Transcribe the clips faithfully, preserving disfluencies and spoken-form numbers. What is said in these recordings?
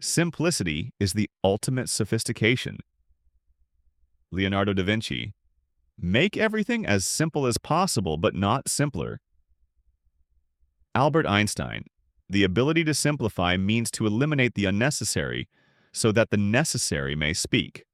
Simplicity is the ultimate sophistication. Leonardo da Vinci. Make everything as simple as possible, but not simpler. Albert Einstein. The ability to simplify means to eliminate the unnecessary so that the necessary may speak.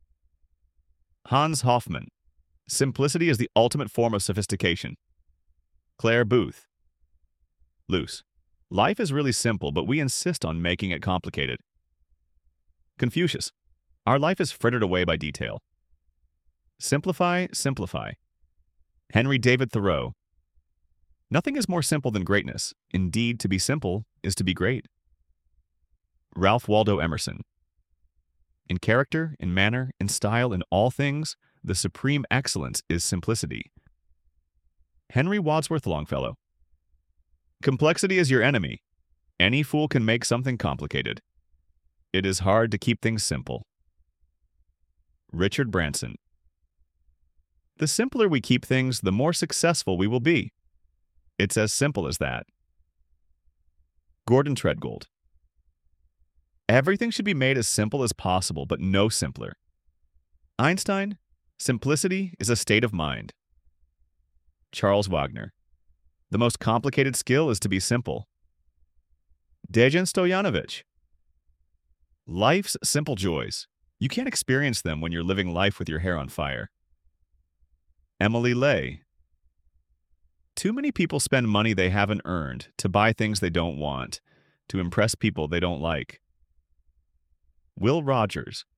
Hans Hofmann. Simplicity is the ultimate form of sophistication. Claire Booth. Luce. Life is really simple, but we insist on making it complicated. Confucius. Our life is frittered away by detail. Simplify, simplify. Henry David Thoreau. Nothing is more simple than greatness. Indeed, to be simple is to be great. Ralph Waldo Emerson. In character, in manner, in style, in all things, the supreme excellence is simplicity. Henry Wadsworth Longfellow. Complexity is your enemy. Any fool can make something complicated. It is hard to keep things simple. Richard Branson. The simpler we keep things, the more successful we will be. It's as simple as that. Gordon Treadgold. Everything should be made as simple as possible, but no simpler. Einstein. Simplicity is a state of mind. Charles Wagner. The most complicated skill is to be simple. Dejan Stojanovic. Life's simple joys. You can't experience them when you're living life with your hair on fire. Emily Ley. Too many people spend money they haven't earned to buy things they don't want, to impress people they don't like. Will Rogers.